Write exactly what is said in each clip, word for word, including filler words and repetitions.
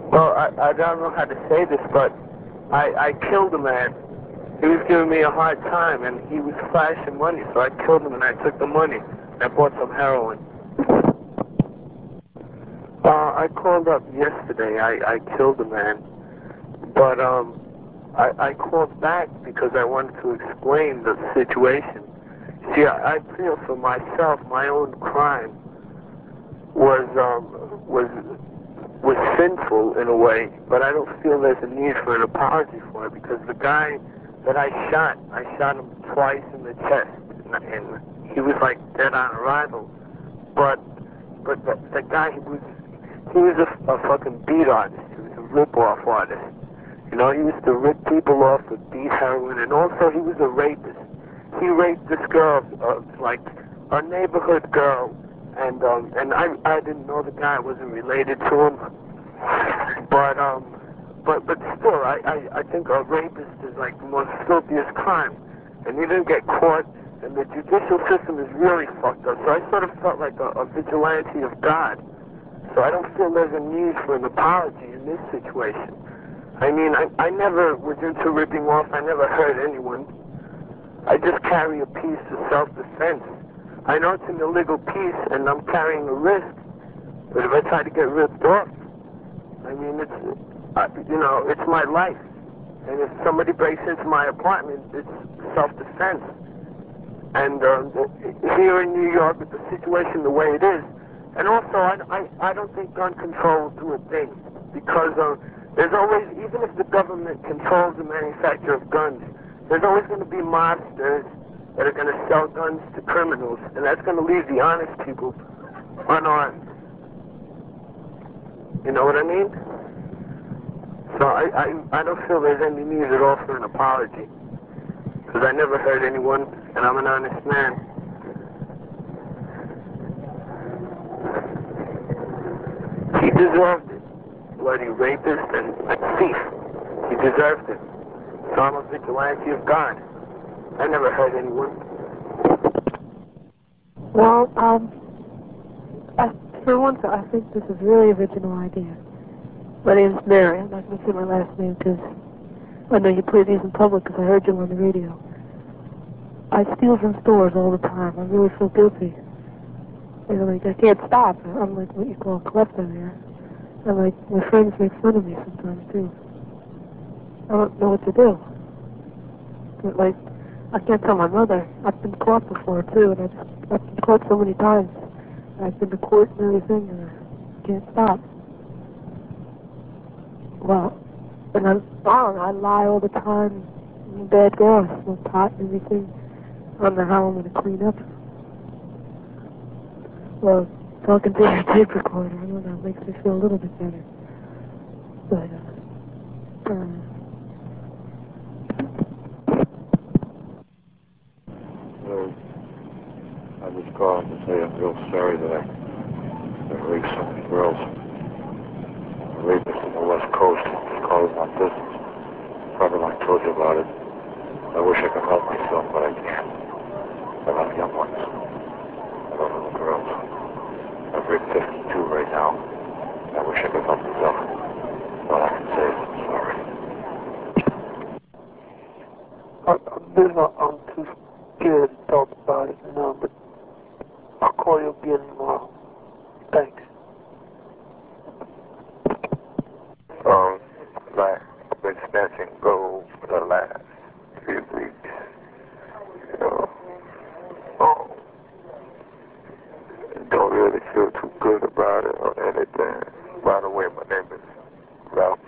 Well, I, I don't know how to say this, but I, I killed a man. He was giving me a hard time, and he was flashing money, so I killed him, and I took the money. And I bought some heroin. Uh, I called up yesterday. I, I killed a man, but um, I, I called back because I wanted to explain the situation. See, I, I feel for myself, my own crime was um, was was sinful in a way, but I don't feel there's a need for an apology for it because the guy that I shot, I shot him twice in the chest, and, and he was like dead on arrival. But but the, the guy he was he was a, a fucking beat artist. He was a rip-off artist. You know, he used to rip people off with beat heroin, and also he was a rapist. He raped this girl, uh, like a neighborhood girl, and um, and I I didn't know the guy. Wasn't related to him, but um, but but still, I I, I think a rapist is like the most filthiest crime, and he didn't get caught. And the judicial system is really fucked up. So I sort of felt like a, a vigilante of God. So I don't feel there's a need for an apology in this situation. I mean, I, I never was into ripping off. I never hurt anyone. I just carry a piece of self-defense. I know it's an illegal piece, and I'm carrying a risk. But if I try to get ripped off, I mean, it's, uh, you know, it's my life. And if somebody breaks into my apartment, it's self-defense. And uh, here in New York, with the situation the way it is, and also I, I, I don't think gun control will do a thing, because uh, there's always, even if the government controls the manufacture of guns, there's always going to be mobsters that are going to sell guns to criminals, and that's going to leave the honest people unarmed. You know what I mean? So I, I, I don't feel there's any need at all for an apology, because I never hurt anyone, and I'm an honest man. He deserved it. Bloody rapist and thief. He deserved it. So I'm a vigilante of God. I never hurt anyone. Well, um, I, for one thing, I think this is really original idea. My name's Mary. I'm not going to say my last name because I know you play these in public because I heard you on the radio. I steal from stores all the time. I really feel guilty. You know, like, I can't stop. I'm like what you call a klepto here. And like, my friends make fun of me sometimes too. I don't know what to do. But like, I can't tell my mother. I've been caught before too, and I just, I've been caught so many times. And I've been to court and everything, and I can't stop. Well, and I'm, I don't know, I lie all the time. I'm a bad girl. I smoke pot and everything. I don't know how I'm going to clean up. Well, talking to your tape recorder, I don't know, it makes me feel a little bit better. But, uh, um, Well, I was calling to say I'm real sorry that I, that I raped so many girls. A rapist in the West Coast is calling my business. Probably like I told you about it. I wish I could help myself, but I can't. I love young ones. I love little girls. I've raped fifty-two right now. I wish I could help myself. All I can say is I'm sorry. I, I'm too scared to talk about it now, but I'll call you again tomorrow. Thanks. Um, like, I've been snatching gold for the last few weeks. You know, um, don't really feel too good about it or anything. By the way, my name is Ralph.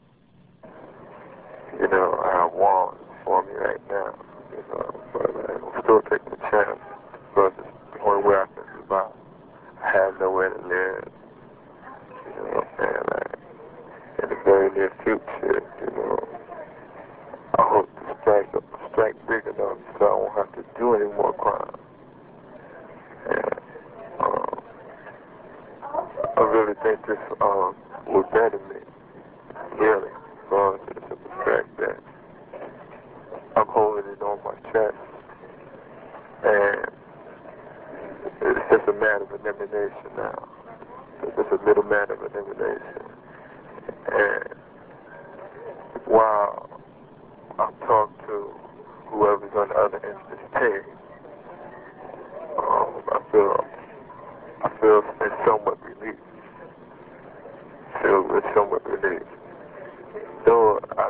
You know, I have one for me right now, you know, but I'm still taking a chance because it's the only way I can survive. I have nowhere to live, you know what I'm saying? Like, in the very near future, you know, I hope to strike up a strike big enough so I won't have to do any more crime. And um, I really think this um, will better me, really, because it's the fact that I'm holding it on my chest, and it's just a matter of elimination now. It's just a little matter of elimination. And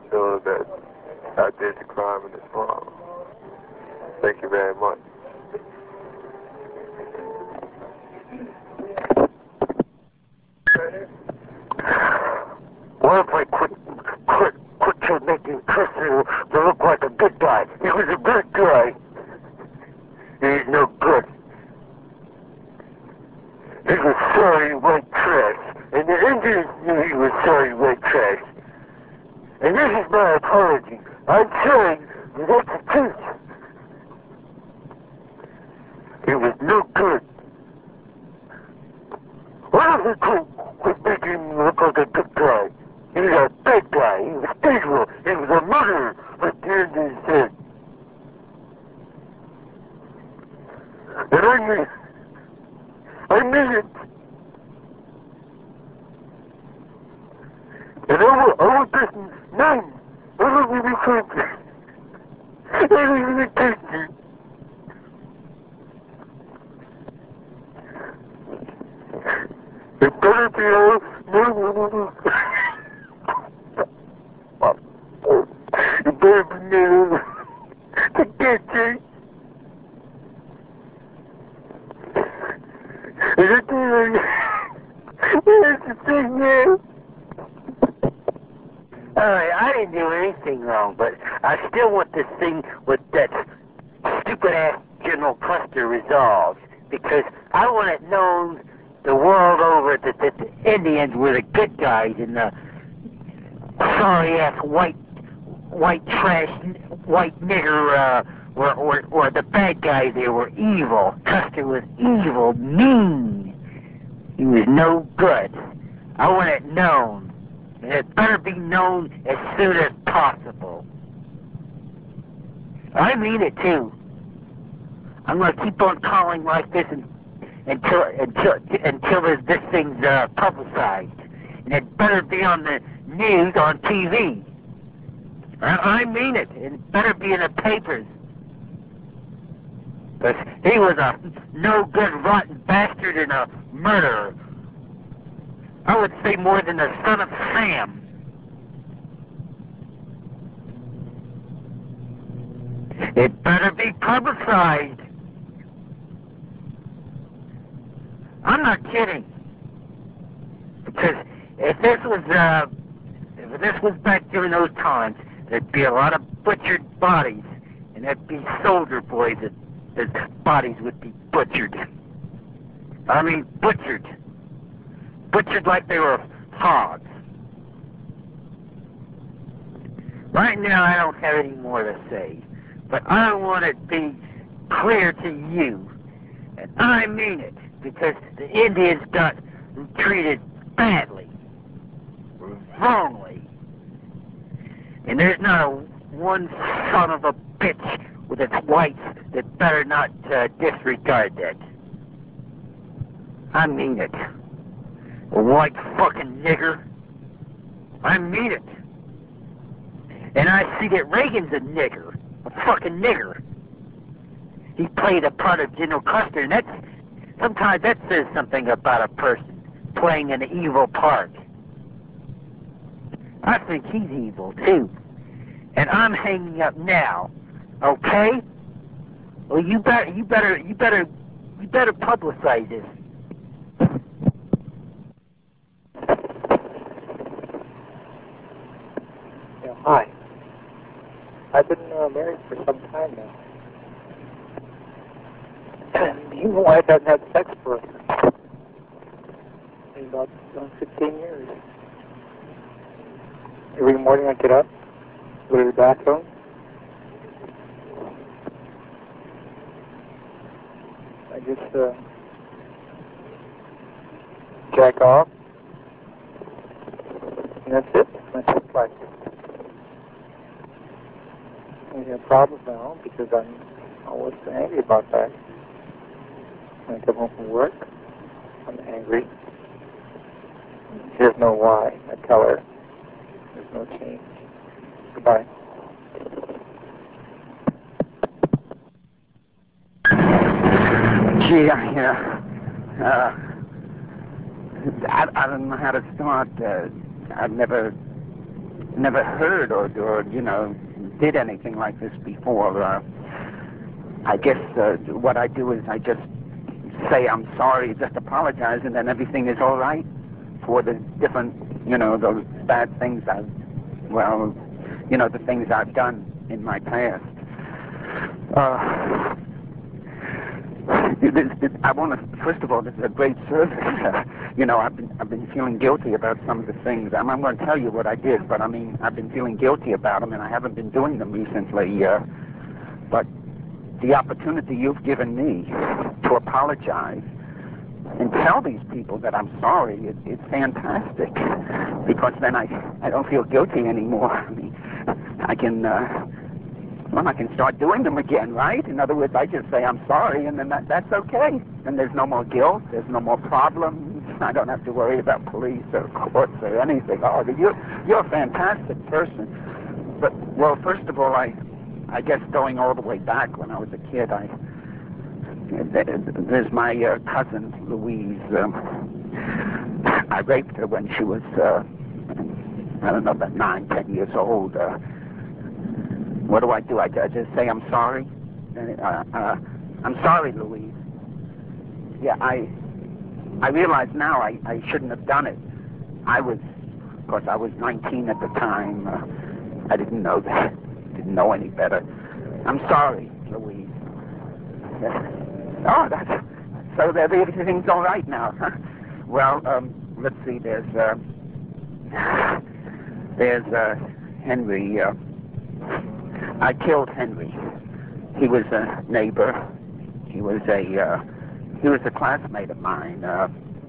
know that I did the crime and it's wrong. Thank you very much. What if I quit, quit, quit to making Custer to look like a good guy? He was a good guy. He's no good. He was sorry white trash. And the Indians knew he was sorry white trash. And this is my apology. I'm saying that that's the truth. He was no good. What if we quit, quit making him look like a good guy? He was a bad guy. He was evil. He was a murderer. Like the Indians said. And I mean, I mean it. And I will, I will get none. I don't really think. I don't really think it. It better be all, no, no, no, no. It better be no. I can't say. And I do that's the thing, man. Alright, I didn't do anything wrong, but I still want this thing with that stupid-ass General Custer resolved, because I want it known the world over that, that the Indians were the good guys and the sorry-ass white white trash, white nigger uh, were, were, were the bad guys. They were evil. Custer was evil, mean. He was no good. I want it known. And it better be known as soon as possible. I mean it too. I'm going to keep on calling like this and, until until until this, this thing's uh, publicized, and it better be on the news on T V. I, I mean it. It better be in the papers. Because he was a no good, rotten bastard and a murderer. I would say more than the son of Sam. It better be publicized. I'm not kidding. Because if this was, uh, if this was back during those times, there'd be a lot of butchered bodies, and there'd be soldier boys that, that bodies would be butchered. I mean, butchered. Butchered like they were hogs. Right now, I don't have any more to say, but I want it to be clear to you, and I mean it, because the Indians got treated badly, wrongly, and there's not a one son of a bitch with its whites that better not uh, disregard that. I mean it. A white fucking nigger. I mean it. And I see that Reagan's a nigger. A fucking nigger. He played a part of General Custer, and that's, sometimes that says something about a person playing an evil part. I think he's evil too. And I'm hanging up now. Okay? Well, you better, you better, you better, you better publicize this. Yeah, hi. I've been uh, married for some time now. Even my wife hasn't had sex for maybe about uh, fifteen years. Every morning I get up, go to the bathroom, I just uh, jack off, and that's it. My sex life. I have problems now because I'm always angry about that. When I come home from work, I'm angry. She doesn't know why. I tell her there's no change. Goodbye. Gee, I, uh, uh, I, I don't know how to start. Uh, I've never never heard or, or you know, did anything like this before. Uh, I guess uh, what I do is I just say I'm sorry, just apologize, and then everything is all right for the different, you know, those bad things I've, well, you know, the things I've done in my past. Uh, this, this, I want to, first of all, this is a great service. Uh, you know, I've been, I've been feeling guilty about some of the things. I'm, I'm going to tell you what I did, but I mean, I've been feeling guilty about them, and I haven't been doing them recently. Uh, but the opportunity you've given me to apologize and tell these people that I'm sorry, it, it's fantastic, because then I, I don't feel guilty anymore. I mean, I can, uh, well, I can start doing them again, right? In other words, I just say I'm sorry, and then that, that's okay. And there's no more guilt, there's no more problems. I don't have to worry about police or courts or anything. Oh, you're, you're a fantastic person. But, well, first of all, I, I guess going all the way back when I was a kid, I, there's my uh, cousin, Louise. Um, I raped her when she was, uh, I don't know, about nine, ten years old. Uh, what do I do? I, I just say I'm sorry? Uh, uh, I'm sorry, Louise. Yeah, I I realize now I, I shouldn't have done it. I was, of course, I was nineteen at the time. Uh, I didn't know that. Didn't know any better. I'm sorry, Louise. Oh, that's, so that everything's all right now, huh? Well, um, let's see, there's, uh, there's, uh, Henry, uh, I killed Henry. He was a neighbor. He was a, uh, he was a classmate of mine. Uh,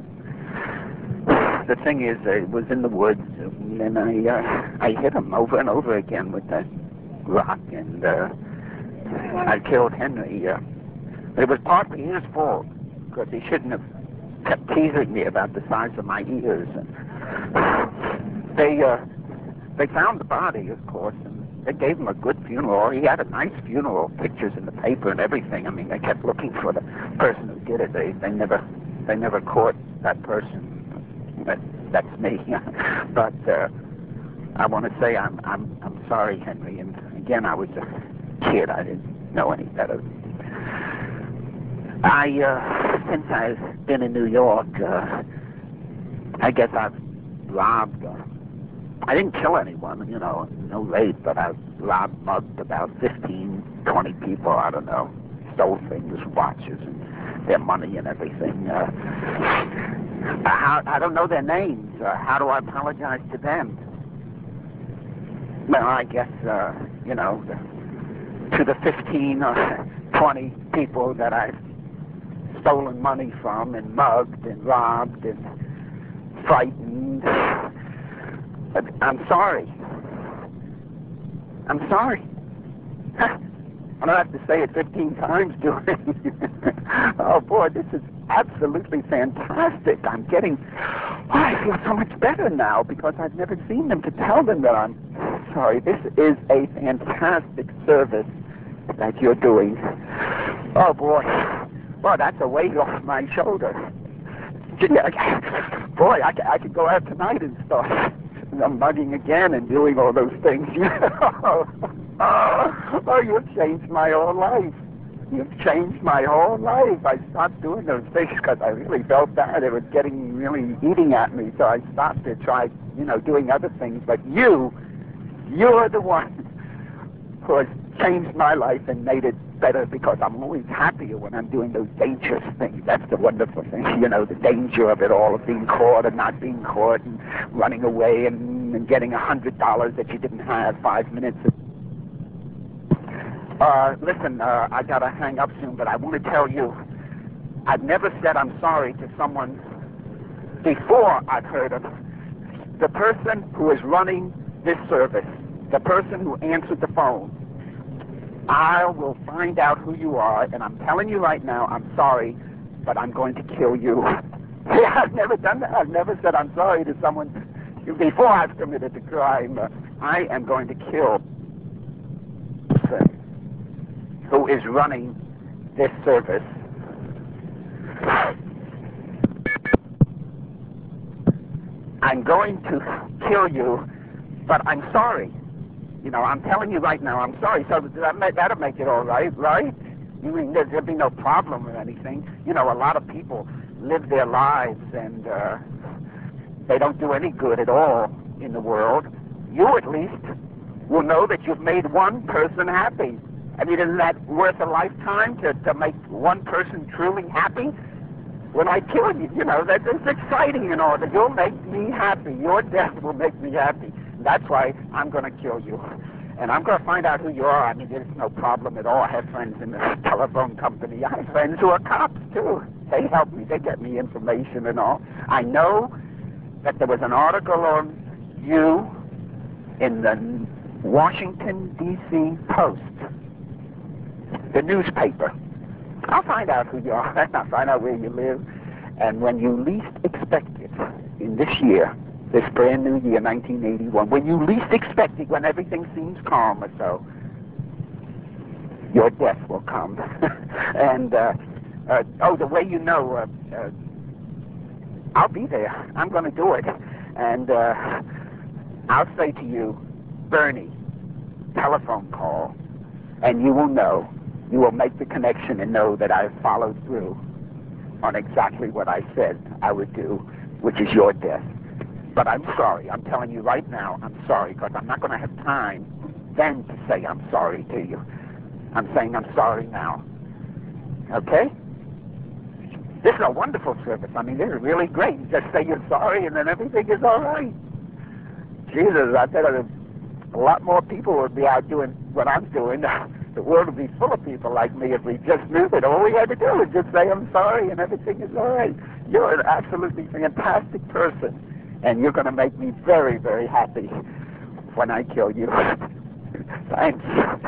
the thing is, uh, it was in the woods, and I, uh, I hit him over and over again with that rock, and, uh, I killed Henry. Uh, it was partly his fault, because he shouldn't have kept teasing me about the size of my ears. And they, uh, they found the body, of course, and they gave him a good funeral. He had a nice funeral, pictures in the paper and everything. I mean, they kept looking for the person who did it. They, they never, they never caught that person. That, that's me. But uh, I want to say I'm, I'm, I'm sorry, Henry. And again, I was a kid. I didn't know any better. I, uh, since I've been in New York, uh, I guess I've robbed. Uh, I didn't kill anyone, you know, no rape, but I've robbed, mugged about fifteen, twenty people, I don't know, stole things, watches, and their money and everything. Uh, how, I don't know their names. Uh, how do I apologize to them? Well, I guess, uh, you know, to the fifteen or twenty people that I've stolen money from and mugged and robbed and frightened. But I'm sorry. I'm sorry. I don't have to say it fifteen times, do I? Oh, boy, this is absolutely fantastic. I'm getting... Oh, I feel so much better now because I've never seen them to tell them that I'm sorry. This is a fantastic service that you're doing. Oh, boy. Boy, that's a weight off my shoulder. Boy, I, I could go out tonight and start I'm mugging again and doing all those things. oh, oh, you've changed my whole life. You've changed my whole life. I stopped doing those things because I really felt bad. It was getting really eating at me, so I stopped to try, you know, doing other things. But you, you're the one who has changed my life and made it better, because I'm always happier when I'm doing those dangerous things. That's the wonderful thing, you know, the danger of it all, of being caught and not being caught and running away and, and getting a hundred dollars that you didn't have five minutes. Uh, listen, uh, I gotta hang up soon, but I want to tell you, I've never said I'm sorry to someone before I've heard of the person who is running this service, the person who answered the phone. I will find out who you are, and I'm telling you right now, I'm sorry, but I'm going to kill you. Yeah, I've never done that. I've never said I'm sorry to someone before I've committed the crime. Uh, I am going to kill the person who is running this service. I'm going to kill you but I'm sorry. You know, I'm telling you right now, I'm sorry. So that may, that'll make it all right, right? You mean there, there'll be no problem or anything? You know, a lot of people live their lives and uh, they don't do any good at all in the world. You, at least, will know that you've made one person happy. I mean, isn't that worth a lifetime to, to make one person truly happy? When I kill you, you know, that is exciting and all, that you'll make me happy. Your death will make me happy. That's why I'm going to kill you. And I'm going to find out who you are. I mean, there's no problem at all. I have friends in the telephone company. I have friends who are cops, too. They help me. They get me information and all. I know that there was an article on you in the Washington, D C Post, the newspaper. I'll find out who you are, and I'll find out where you live. And when you least expect it, in this year, this brand new year, nineteen eighty-one, when you least expect it, when everything seems calm or so, your death will come. and, uh, uh, oh, the way you know, uh, uh, I'll be there. I'm going to do it. And uh, I'll say to you, Bernie, telephone call, and you will know. You will make the connection and know that I've followed through on exactly what I said I would do, which is your death. But I'm sorry. I'm telling you right now, I'm sorry, because I'm not going to have time then to say I'm sorry to you. I'm saying I'm sorry now. Okay? This is a wonderful service. I mean, this is really great. You just say you're sorry and then everything is all right. Jesus, I tell you, a lot more people would be out doing what I'm doing. The world would be full of people like me if we just knew that all we had to do was just say I'm sorry and everything is all right. You're an absolutely fantastic person, and you're going to make me very, very happy when I kill you. Thanks.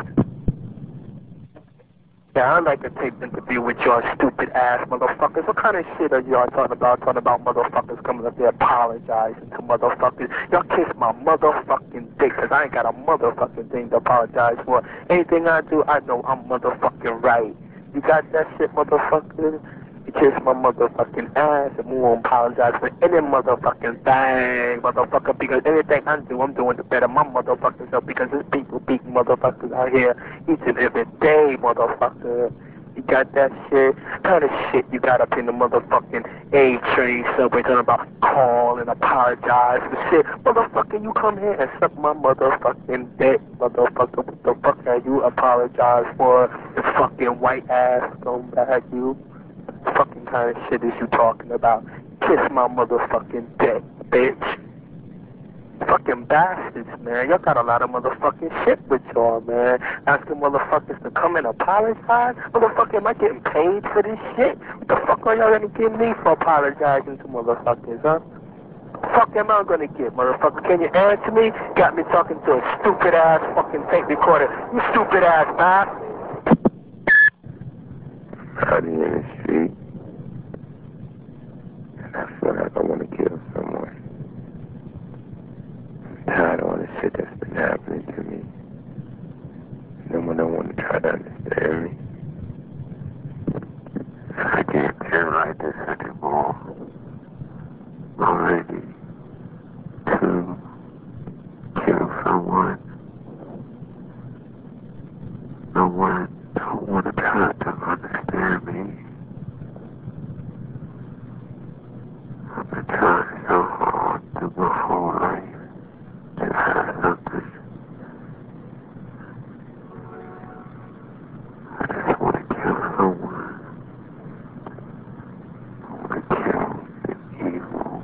Yeah, I'd like to take an interview with your stupid ass motherfuckers. What kind of shit are y'all talking about? Talking about motherfuckers coming up there apologizing to motherfuckers. Y'all kiss my motherfucking dick, because I ain't got a motherfucking thing to apologize for. Anything I do, I know I'm motherfucking right. You got that shit, motherfucker? You kiss my motherfucking ass, and we won't apologize for any motherfucking thing, motherfucker, because anything I do, I'm doing the better my motherfuckers up, because there's people beating motherfuckers out here each and every day, motherfucker. You got that shit? What kind of shit you got up in the motherfucking A train subway talking about call and apologize for shit? Motherfucker, you come here and suck my motherfucking dick, motherfucker. What the fuck are you apologize for? The fucking white ass going back, you. What fucking kind of shit is you talking about? Kiss my motherfucking dick, bitch. Fucking bastards, man. Y'all got a lot of motherfucking shit with y'all, man. Asking motherfuckers to come and apologize? Motherfucker, am I getting paid for this shit? What the fuck are y'all gonna give me for apologizing to motherfuckers, huh? Fuck am I gonna get, motherfucker? Can you answer me? Got me talking to a stupid ass fucking tape recorder. You stupid ass bastard. Out in the street, and I feel like I want to kill someone. I'm tired of all the shit that's been happening to me. No one don't want to try to understand me. I can't feel like this anymore. I'm ready to kill someone. No one don't want to try to understand me. I've been trying so hard through my whole life to have something. I just want to kill someone. I want to kill the evil.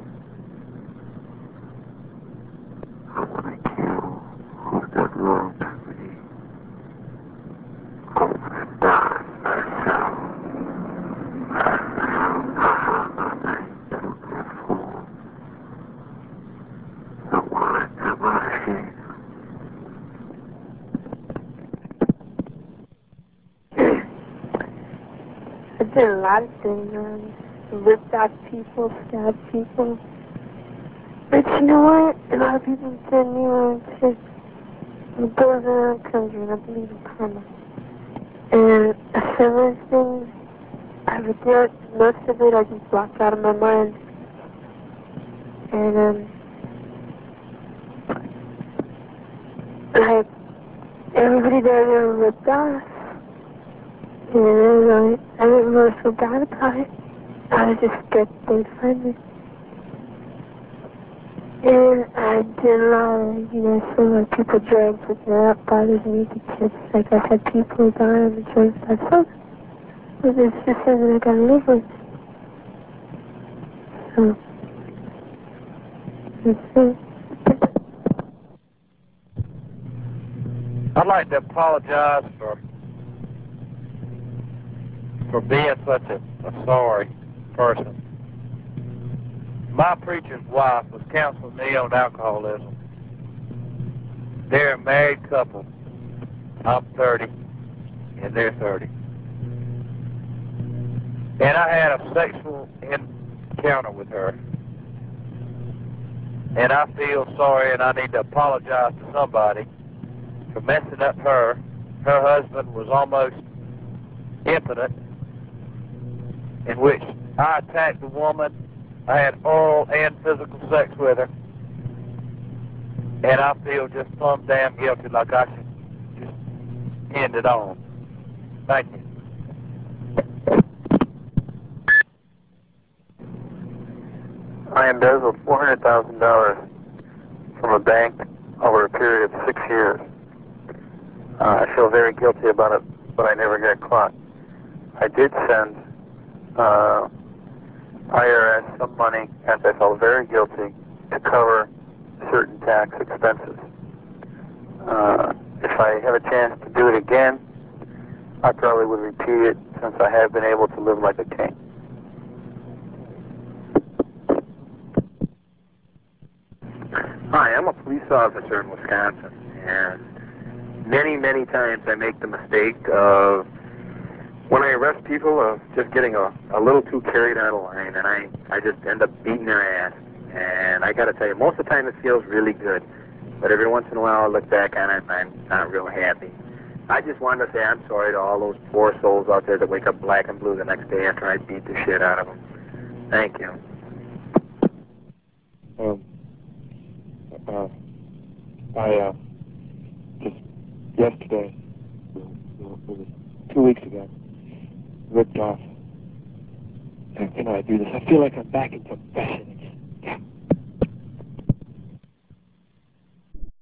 I want to kill who's done wrong to me. I want to die myself. I found nothing to live for. So why am I here? I did a lot of things. Um, ripped out people, stabbed people. But you know what? A lot of people said me on to the goes around comes around. I believe in karma. And some of those things I regret. Most of it I just blocked out of my mind. And um, every day they were ripped off. And I, I didn't really feel bad about it. I was just scared they'd find me. And I did a lot of, you know, so like people drugs, which that bothers me because like I've had people die on the drugs I've sold. But it's just something I gotta live with. So, that's it. I'd like to apologize for for being such a, a sorry person. My preacher's wife was counseling me on alcoholism. They're a married couple. I'm thirty, and they're thirty. And I had a sexual encounter with her. And I feel sorry, and I need to apologize to somebody for messing up her. Her husband was almost impotent, in which I attacked the woman. I had oral and physical sex with her, and I feel just plumb damn guilty, like I should just end it on. Thank you. I embezzled four hundred thousand dollars from a bank over a period of six years. Uh, I feel very guilty about it, but I never got caught. I did send uh, I R S some money, as I felt very guilty, to cover certain tax expenses. Uh, if I have a chance to do it again, I probably would repeat it, since I have been able to live like a king. Hi, I'm a police officer in Wisconsin, and many, many times I make the mistake of, when I arrest people, of just getting a, a little too carried out of line, and I, I just end up beating their ass. And I got to tell you, most of the time it feels really good, but every once in a while I look back on it and I'm not real happy. I just wanted to say I'm sorry to all those poor souls out there that wake up black and blue the next day after I beat the shit out of them. Thank you. Um, uh, I, uh, just yesterday, it was two weeks ago, ripped off. And, you know, I do this. I feel like I'm back in confession again. Yeah.